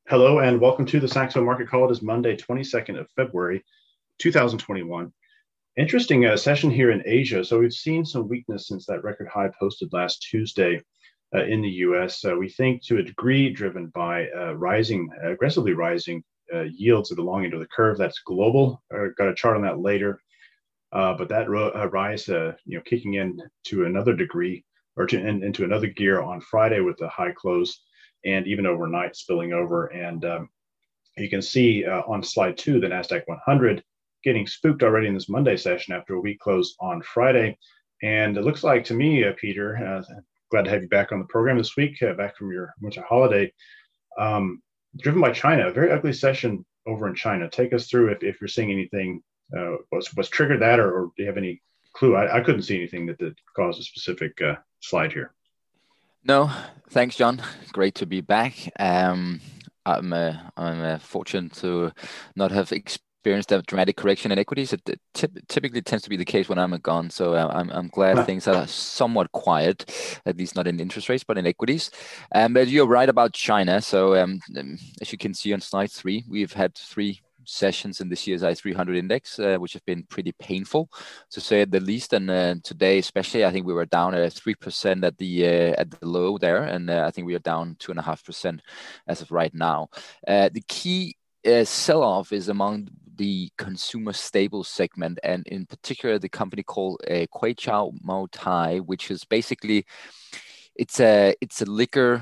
Hello and welcome to the Saxo Market Call. It is Monday, 22nd of February, 2021. Interesting session here in Asia. So we've seen some weakness since that record high posted last Tuesday in the US. We think to a degree driven by aggressively rising yields at the long end of the curve. That's global. Got a chart on that later. But that rise, kicking in to another degree into another gear on Friday with the high close and even overnight spilling over. And you can see on slide 2, the NASDAQ 100 getting spooked already in this Monday session after a weak close on Friday. And it looks like to me, Peter, glad to have you back on the program this week, back from your winter holiday, driven by China, a very ugly session over in China. Take us through if you're seeing anything, what's triggered that, or do you have any clue? I couldn't see anything that caused a specific slide here. No, thanks, John. Great to be back. I'm fortunate to not have experienced a dramatic correction in equities. It typically tends to be the case when I'm gone. So I'm glad things are somewhat quiet, at least not in interest rates, but in equities. But you're right about China. So as you can see on slide 3, we've had 3 sessions in the CSI 300 index, which have been pretty painful, to say the least. And today, especially, I think we were down at 3% at the low there, and I think we are down 2.5% as of right now. The key sell-off is among the consumer staples segment, and in particular, the company called Kweichow Moutai, which is basically it's a liquor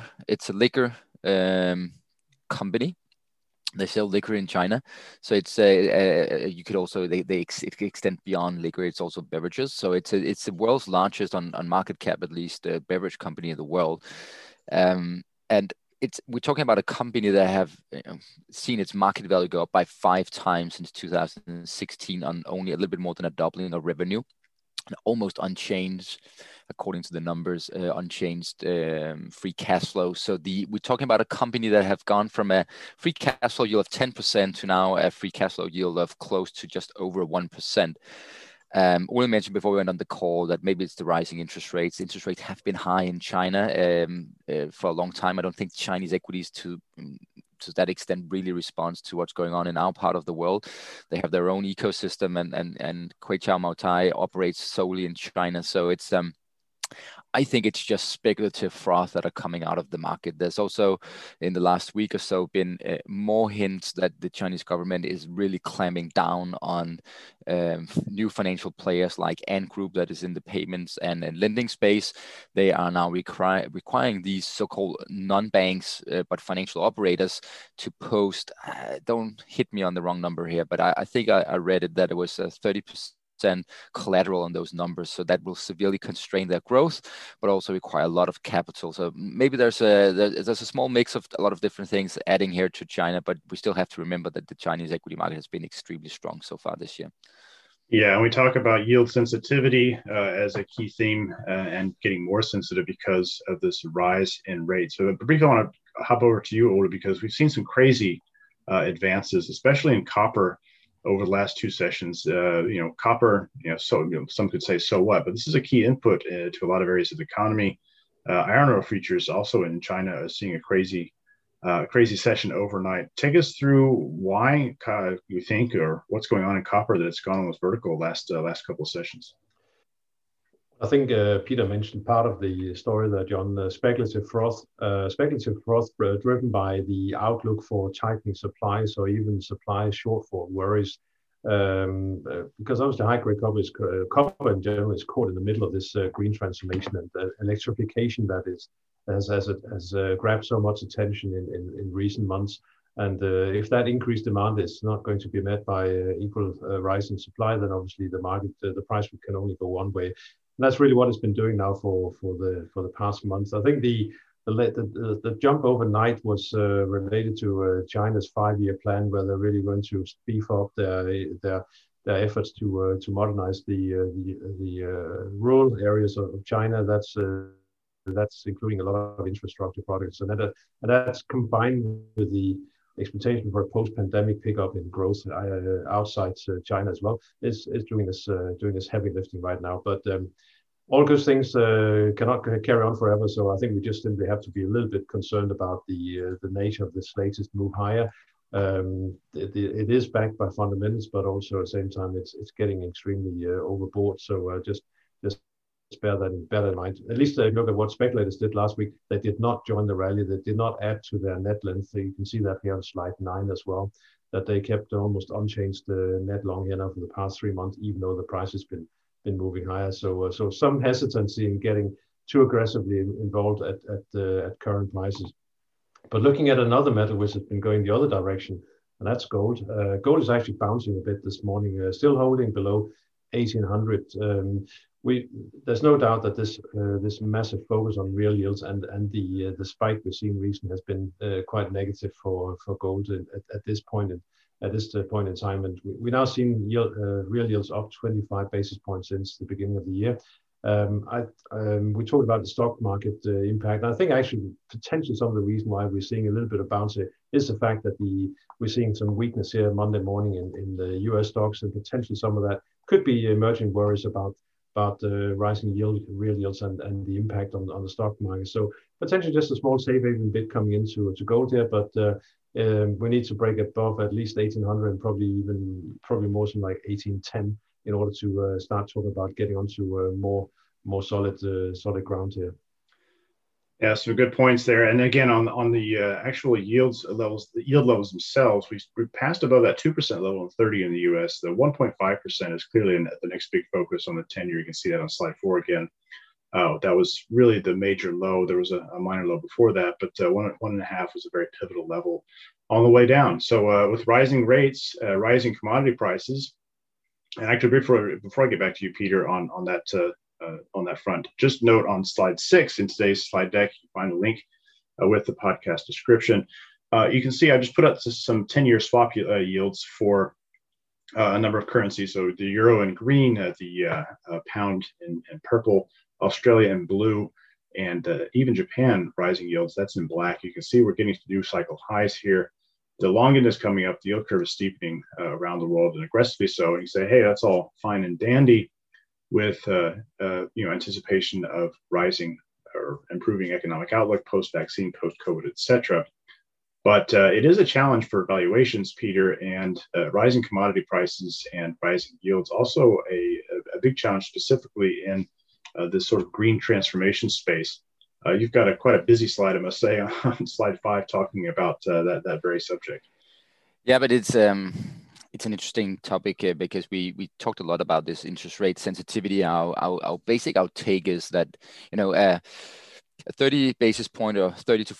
company. They sell liquor in China, so it's you could also they extend beyond liquor. It's also beverages. So it's the world's largest on market cap, at least, beverage company in the world. And we're talking about a company that have seen its market value go up by 5 times since 2016 on only a little bit more than a doubling of revenue. Almost unchanged, according to the numbers, unchanged free cash flow. So we're talking about a company that have gone from a free cash flow yield of 10% to now a free cash flow yield of close to just over 1%. We mentioned before we went on the call that maybe it's the rising interest rates. Interest rates have been high in China for a long time. I don't think Chinese equities to that extent really responds to what's going on in our part of the world. They have their own ecosystem, and Kweichow Moutai operates solely in China. So it's I think it's just speculative froth that are coming out of the market. There's also, in the last week or so, been more hints that the Chinese government is really clamping down on new financial players like Ant Group, that is in the payments and lending space. They are now requiring these so-called non-banks, but financial operators, to post, don't hit me on the wrong number here, but I think I read it that it was 30% collateral on those numbers, so that will severely constrain their growth, but also require a lot of capital. So maybe there's a small mix of a lot of different things adding here to China, but we still have to remember that the Chinese equity market has been extremely strong so far this year. Yeah, and we talk about yield sensitivity as a key theme and getting more sensitive because of this rise in rates. So briefly, I want to hop over to you, Ole, because we've seen some crazy advances, especially in copper over the last 2 sessions. Copper, some could say, so what? But this is a key input to a lot of areas of the economy. Iron ore futures also in China are seeing a crazy session overnight. Take us through why you think, or what's going on in copper that it's gone almost vertical last couple of sessions. I think Peter mentioned part of the story there, John. Speculative froth driven by the outlook for tightening supply, so even supply shortfall worries. Because obviously high-grade copper in general is caught in the middle of this green transformation and electrification that has grabbed so much attention in recent months. And if that increased demand is not going to be met by equal rise in supply, then obviously the price can only go one way. And that's really what it's been doing now for the past month. I think the jump overnight was related to China's 5-year plan, where they're really going to beef up their efforts to modernize the rural areas of China. That's including a lot of infrastructure projects, and that's combined with the expectation for a post-pandemic pickup in growth outside China as well is doing this heavy lifting right now. But all good things cannot carry on forever. So I think we just simply have to be a little bit concerned about the nature of this latest move higher. It is backed by fundamentals, but also at the same time it's getting extremely overbought. So just bear that in mind. At least look at what speculators did last week. They did not join the rally. They did not add to their net length. So you can see that here on slide 9 as well, that they kept almost unchanged net long here now for the past 3 months, even though the price has been moving higher. So some hesitancy in getting too aggressively involved at current prices. But looking at another metal which has been going the other direction, and that's gold. Gold is actually bouncing a bit this morning, still holding below 1800. There's no doubt that this massive focus on real yields and the spike we've seen recently has been quite negative for gold at this point in time. And we now seen real yields up 25 basis points since the beginning of the year. We talked about the stock market impact. And I think actually potentially some of the reason why we're seeing a little bit of bounce here is the fact that we're seeing some weakness here Monday morning in the US stocks, and potentially some of that could be emerging worries about rising real yields and the impact on the stock market. So potentially just a small safe haven bit coming into gold here, but we need to break above at least 1800 and probably more something like 1810 in order to start talking about getting onto more solid ground here. Yeah, so good points there. And again, on the actual yield levels themselves, we passed above that 2% level in 30 in the U.S. The 1.5% is clearly the next big focus on the 10-year. You can see that on slide 4 again. That was really the major low. There was a minor low before that, but 1.5 was a very pivotal level on the way down. So with rising rates, rising commodity prices, and actually before I get back to you, Peter, on that front, just note on slide 6 in today's slide deck, you find a link with the podcast description. You can see I just put up some 10-year swap yields for a number of currencies. So the euro in green, the pound in purple, Australia in blue, and even Japan rising yields. That's in black. You can see we're getting to new cycle highs here. The long end is coming up. The yield curve is steepening around the world, and aggressively so. And you say, hey, that's all fine and dandy with anticipation of rising or improving economic outlook, post-vaccine, post-COVID, etc. But it is a challenge for valuations, Peter, and rising commodity prices and rising yields. Also a big challenge specifically in this sort of green transformation space. You've got quite a busy slide, I must say, on slide 5, talking about that very subject. Yeah, but it's an interesting topic because we talked a lot about this interest rate sensitivity. Our basic take is that a 30 basis point or 30 to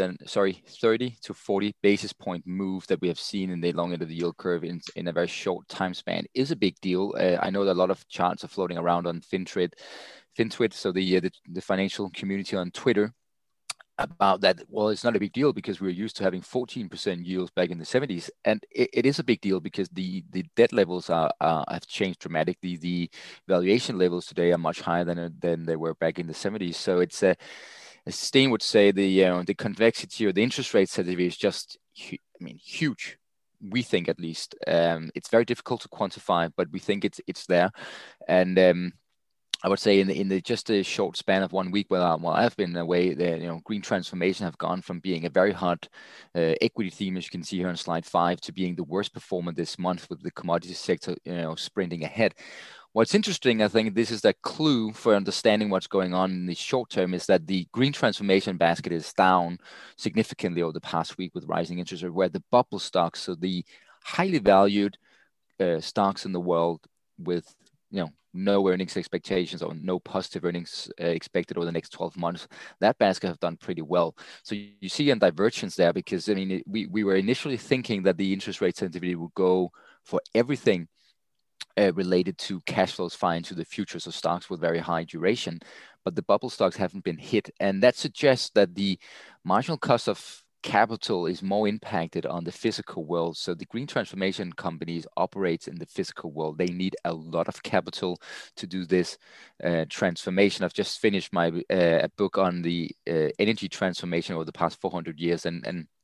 40 basis point move that we have seen in the long end of the yield curve in a very short time span is a big deal. I know that a lot of charts are floating around on FinTwit, so the financial community on Twitter, about that. Well, it's not a big deal because we're used to having 14% yields back in the 70s, and it is a big deal because the debt levels have changed dramatically. The valuation levels today are much higher than they were back in the 70s. So it's as Steen would say, the convexity or the interest rate sensitivity is just huge. We think, at least, it's very difficult to quantify, but we think it's there. And I would say in just a short span of 1 week while I've been away, green transformation have gone from being a very hot equity theme, as you can see here on slide 5, to being the worst performer this month, with the commodity sector sprinting ahead. What's interesting, I think this is the clue for understanding what's going on in the short term, is that the green transformation basket is down significantly over the past week with rising interest rates, where the bubble stocks, so the highly valued stocks in the world with no earnings expectations or no positive earnings expected over the next 12 months, that basket have done pretty well. So you see a divergence there, because we were initially thinking that the interest rate sensitivity would go for everything related to cash flows far into the future, so stocks with very high duration, but the bubble stocks haven't been hit, and that suggests that the marginal cost of capital is more impacted on the physical world. So the green transformation companies operate in the physical world. They need a lot of capital to do this transformation. I've just finished my a book on the energy transformation over the past 400 years, and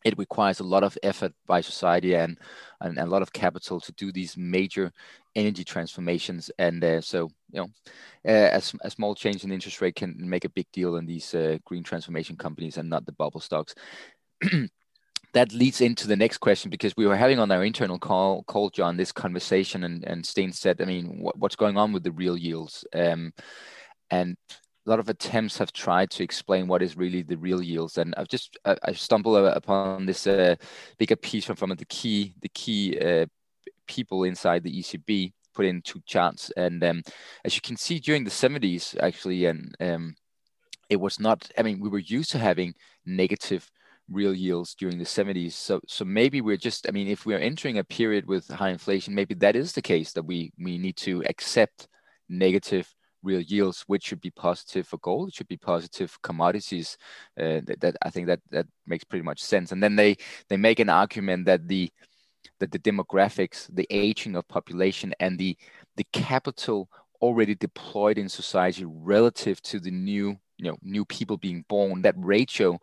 it requires a lot of effort by society and a lot of capital to do these major energy transformations. And so, a small change in interest rate can make a big deal in these green transformation companies and not the bubble stocks. That leads into the next question, because we were having on our internal call, John, this conversation, and Sten said, I mean, what's going on with the real yields? And a lot of attempts have tried to explain what is really the real yields. And I stumbled upon this bigger piece from the key people inside the ECB, put in two charts. And as you can see, during the 70s, actually, and it was not, I mean, we were used to having negative real yields during the 70s. So maybe we're just, I mean, if we're entering a period with high inflation, maybe that is the case, that we need to accept negative real yields, which should be positive for gold, it should be positive for commodities. That I think that makes pretty much sense. And then they make an argument that the demographics, the aging of population, and the capital already deployed in society relative to the new people being born, that ratio,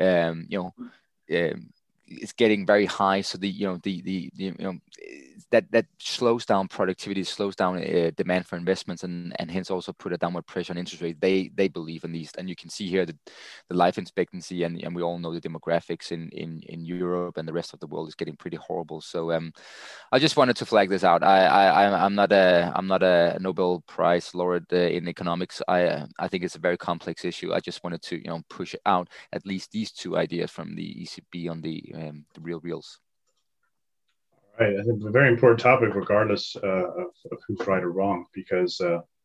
is getting very high. So that slows down productivity, slows down demand for investments, and hence also put a downward pressure on interest rate. They believe in these, and you can see here that the life expectancy, and we all know the demographics in Europe and the rest of the world is getting pretty horrible. So I just wanted to flag this out. I'm not a Nobel Prize laureate in economics. I think it's a very complex issue. I just wanted to push out at least these two ideas from the ECB on the real reals. Right, I think it's a very important topic, regardless of who's right or wrong, because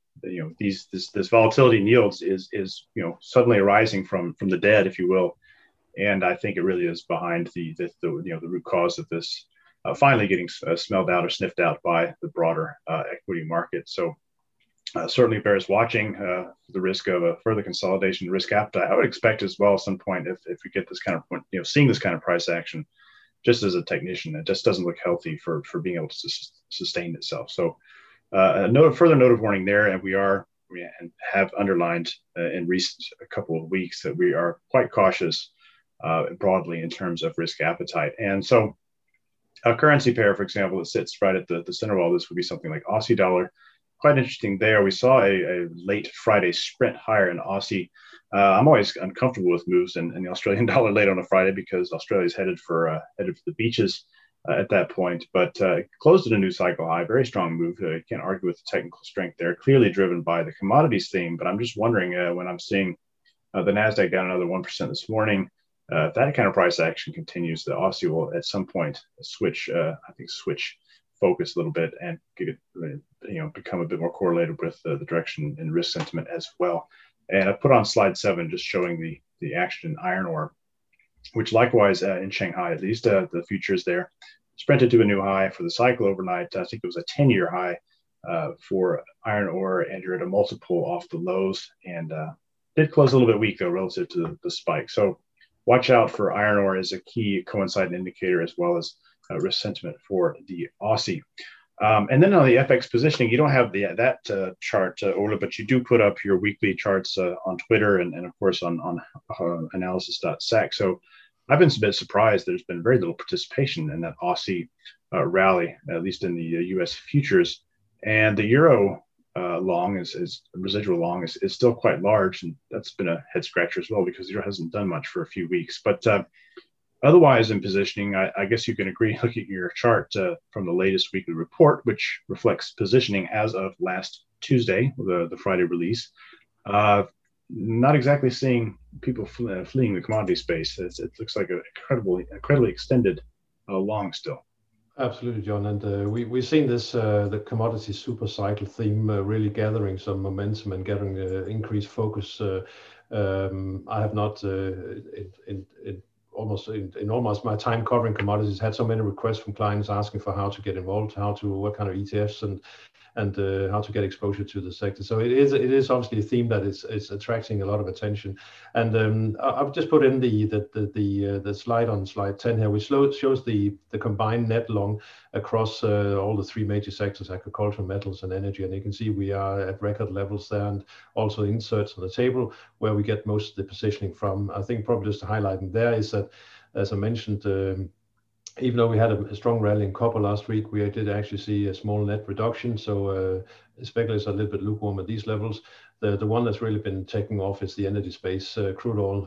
this volatility in yields is suddenly arising from the dead, if you will, and I think it really is behind the root cause of this finally getting smelled out or sniffed out by the broader equity market. So certainly bears watching the risk of a further consolidation, risk appetite. I would expect as well at some point, if we get this kind of seeing this kind of price action. Just as a technician, it just doesn't look healthy for being able to sustain itself. So further note of warning there, and we have underlined in recent couple of weeks that we are quite cautious broadly in terms of risk appetite. And so a currency pair, for example, that sits right at the center of all this would be something like Aussie dollar. Quite interesting there. We saw a late Friday sprint higher in Aussie. I'm always uncomfortable with moves in the Australian dollar late on a Friday, because Australia's headed for the beaches at that point. But it closed at a new cycle high, very strong move. You can't argue with the technical strength there, clearly driven by the commodities theme. But I'm just wondering when I'm seeing the NASDAQ down another 1% this morning, if that kind of price action continues, the Aussie will at some point switch focus a little bit and get it, become a bit more correlated with the direction and risk sentiment as well. And I put on slide 7 just showing the action in iron ore, which likewise in Shanghai, at least the futures there sprinted to a new high for the cycle overnight. I think it was a 10-year high for iron ore, and you're at a multiple off the lows, and did close a little bit weak though relative to the spike. So watch out for iron ore as a key coincident indicator, as well as risk sentiment for the Aussie. And then on the FX positioning, you don't have that chart, Ola, but you do put up your weekly charts on Twitter and of course on analysis.sac. So I've been a bit surprised there's been very little participation in that Aussie rally, at least in the U.S. futures. And the Euro long is residual long is still quite large, and that's been a head scratcher as well, because the Euro hasn't done much for a few weeks. But otherwise, in positioning, I guess you can agree, looking at your chart from the latest weekly report, which reflects positioning as of last Tuesday, the Friday release. Not exactly seeing people fleeing the commodity space. It looks like an incredibly extended long still. Absolutely, John. And we've seen this, the commodity super cycle theme really gathering some momentum and getting increased focus. I have not, in almost my time covering commodities, had so many requests from clients asking for how to get involved, what kind of ETFs and how to get exposure to the sector. So it is obviously a theme that is attracting a lot of attention. And I've just put in the slide on slide 10 here, which shows the combined net long across all the three major sectors: agriculture, metals, and energy. And you can see we are at record levels there, and also inserts on the table where we get most of the positioning from. I think probably just highlighting there is that as I mentioned, even though we had a strong rally in copper last week, we did actually see a small net reduction. So speculators are a little bit lukewarm at these levels. The one that's really been taking off is the energy space, crude oil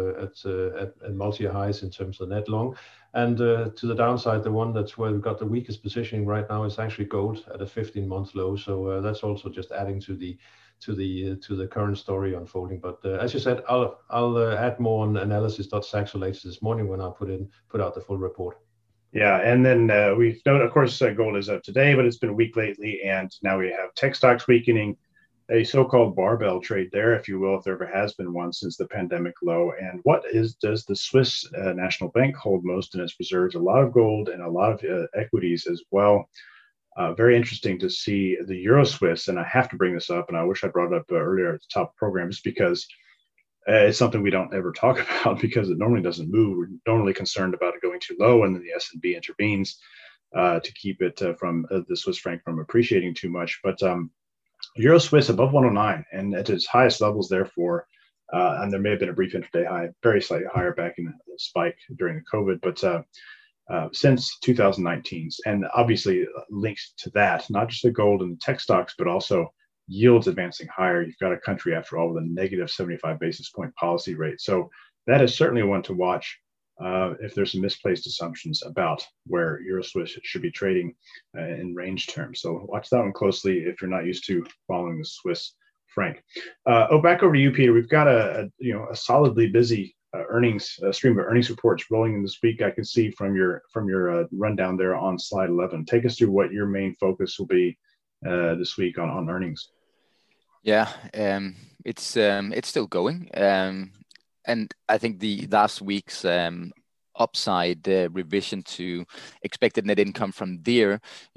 at multi highs in terms of net long. And to the downside, the one that's where we've got the weakest positioning right now is actually gold at a 15-month low. So that's also just adding to the current story unfolding. But as you said, I'll add more on analysis.saxo later this morning when I put out the full report. Yeah, and then we've noted, of course, gold is up today, but it's been weak lately, and now we have tech stocks weakening, a so-called barbell trade there, if you will, if there ever has been one since the pandemic low. And does the Swiss National Bank hold most in its reserves? A lot of gold and a lot of equities as well. Very interesting to see the Euro Swiss, and I have to bring this up, and I wish I brought it up earlier at the top of the program, just because it's something we don't ever talk about because it normally doesn't move. We're normally concerned about it going too low, and then the S&P intervenes to keep it from the Swiss franc from appreciating too much. But Euro Swiss above 109 and at its highest levels, therefore, and there may have been a brief intraday high, very slightly higher back in the spike during the COVID, but since 2019, and obviously linked to that, not just the gold and the tech stocks, but also yields advancing higher. You've got a country, after all, with a negative 75 basis point policy rate. So that is certainly one to watch if there's some misplaced assumptions about where Euro Swiss should be trading in range terms. So watch that one closely if you're not used to following the Swiss franc. Back over to you, Peter. We've got a solidly busy stream of earnings reports rolling in this week. I can see from your rundown there on slide 11. Take us through what your main focus will be this week on earnings. Yeah, it's still going, and I think the last week's upside revision to expected net income from Deere,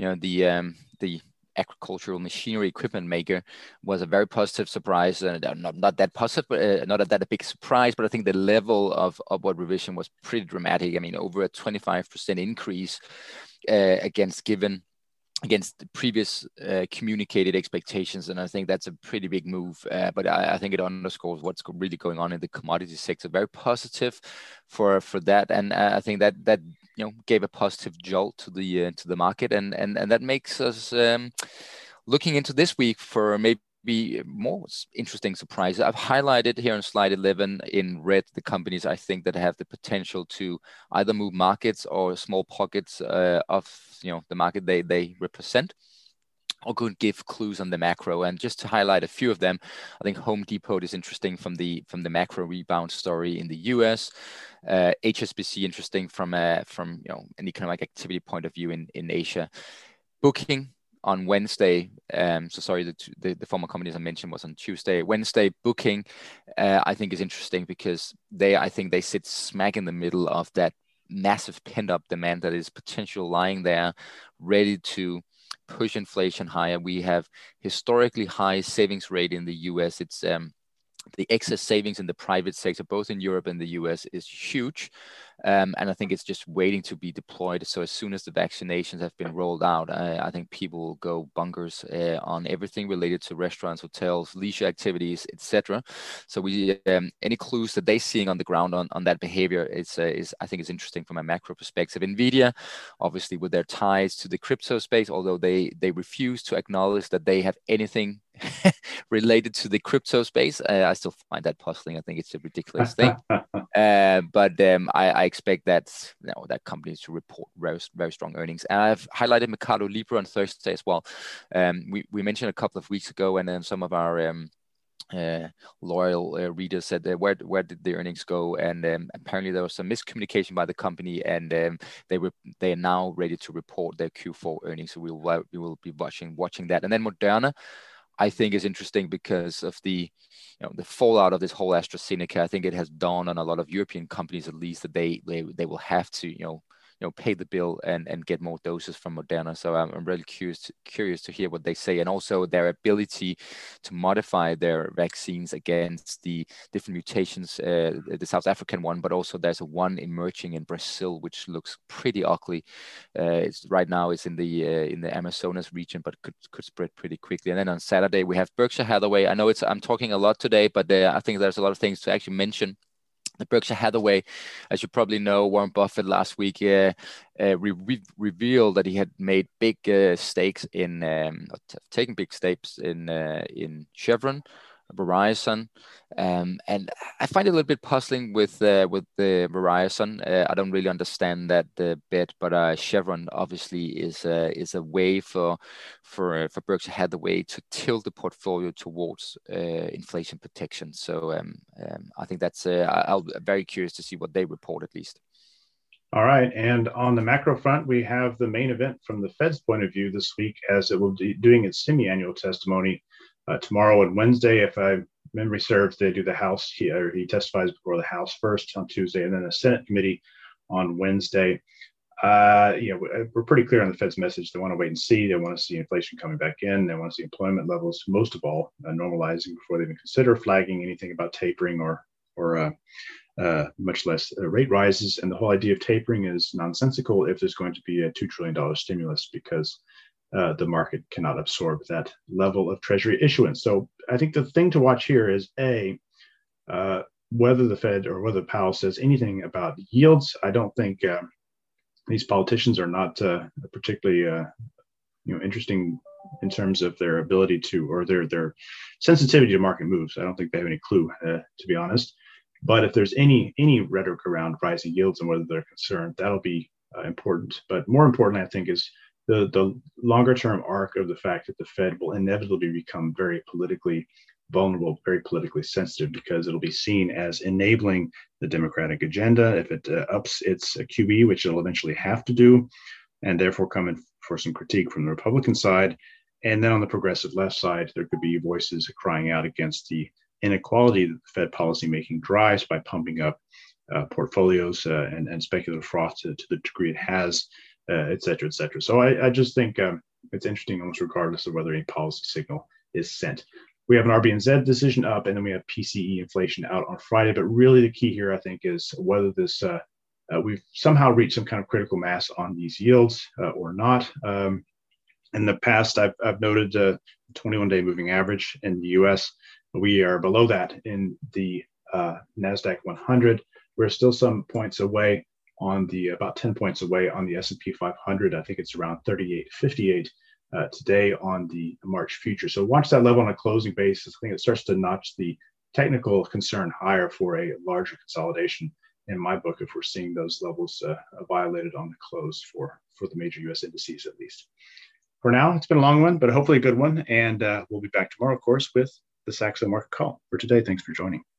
the agricultural machinery equipment maker, was a very positive surprise. Not that positive, but not that a big surprise. But I think the level of upward revision was pretty dramatic. I mean, over a 25% increase against the previous communicated expectations, and I think that's a pretty big move. But I think it underscores what's really going on in the commodity sector. Very positive for that, and I think that gave a positive jolt to the market, and that makes us looking into this week for maybe more interesting surprises. I've highlighted here on slide 11 in red the companies I think that have the potential to either move markets or small pockets of the market they represent, or could give clues on the macro. And just to highlight a few of them, I think Home Depot is interesting from the macro rebound story in the US. HSBC interesting from an economic activity point of view in Asia. Booking on Wednesday, the former companies I mentioned was on Tuesday. Wednesday, Booking, I think is interesting because I think they sit smack in the middle of that massive pent-up demand that is potential lying there, ready to push inflation higher. We have historically high savings rate in the US. It's the excess savings in the private sector, both in Europe and the US, is huge. And I think it's just waiting to be deployed. So as soon as the vaccinations have been rolled out, I think people will go bonkers on everything related to restaurants, hotels, leisure activities, etc. So we any clues that they're seeing on the ground on that behavior is I think is interesting from a macro perspective. Nvidia, obviously with their ties to the crypto space, although they refuse to acknowledge that they have anything related to the crypto space, I still find that puzzling. I think it's a ridiculous thing. But I expect that company to report very, very strong earnings. And I've highlighted Mercado Libre on Thursday as well. We mentioned a couple of weeks ago, and then some of our loyal readers said where did the earnings go? And apparently there was some miscommunication by the company, and they are now ready to report their Q4 earnings. So we will be watching that. And then Moderna, I think, is interesting because of the fallout of this whole AstraZeneca. I think it has dawned on a lot of European companies, at least, that they will have to pay the bill and get more doses from Moderna. So I'm really curious to hear what they say, and also their ability to modify their vaccines against the different mutations, the South African one, but also there's one emerging in Brazil which looks pretty ugly. Right now it's in the Amazonas region, but could spread pretty quickly. And then on Saturday we have Berkshire Hathaway. I know I'm talking a lot today, but I think there's a lot of things to actually mention. Berkshire Hathaway, as you probably know, Warren Buffett last week revealed that he had made big stakes in, taken big stakes in Chevron, Verizon, and I find it a little bit puzzling with the Verizon. I don't really understand that bet, but Chevron obviously is a way for Berkshire Hathaway to tilt the portfolio towards inflation protection. So I think that's I'll be very curious to see what they report at least. All right, and on the macro front, we have the main event from the Fed's point of view this week, as it will be doing its semi-annual testimony tomorrow and Wednesday. If memory serves, they do the House. He testifies before the House first on Tuesday, and then the Senate committee on Wednesday. We're pretty clear on the Fed's message. They want to wait and see. They want to see inflation coming back in. They want to see employment levels, most of all, normalizing before they even consider flagging anything about tapering or much less rate rises. And the whole idea of tapering is nonsensical if there's going to be a $2 trillion stimulus, because the market cannot absorb that level of Treasury issuance. So I think the thing to watch here is whether the Fed or whether Powell says anything about yields. I don't think these politicians are not particularly interesting in terms of their ability to, or their sensitivity to market moves. I don't think they have any clue, to be honest. But if there's any rhetoric around rising yields and whether they're concerned, that'll be important. But more importantly, I think, is the longer term arc of the fact that the Fed will inevitably become very politically vulnerable, very politically sensitive, because it'll be seen as enabling the Democratic agenda if it ups its QE, which it'll eventually have to do, and therefore come in for some critique from the Republican side. And then on the progressive left side, there could be voices crying out against the inequality that the Fed policymaking drives by pumping up portfolios and speculative froth to the degree it has, et cetera, et cetera. So I just think it's interesting, almost regardless of whether any policy signal is sent. We have an RBNZ decision up, and then we have PCE inflation out on Friday. But really the key here, I think, is whether this we've somehow reached some kind of critical mass on these yields or not. In the past, I've noted the 21-day moving average in the U.S. We are below that in the NASDAQ 100. We're still some points away on the, about 10 points away on the S&P 500. I think it's around 38.58 today on the March future. So watch that level on a closing basis. I think it starts to notch the technical concern higher for a larger consolidation in my book, if we're seeing those levels violated on the close for the major U.S. indices, at least. For now, it's been a long one, but hopefully a good one. And we'll be back tomorrow, of course, with the Saxo Market Call. For today, thanks for joining.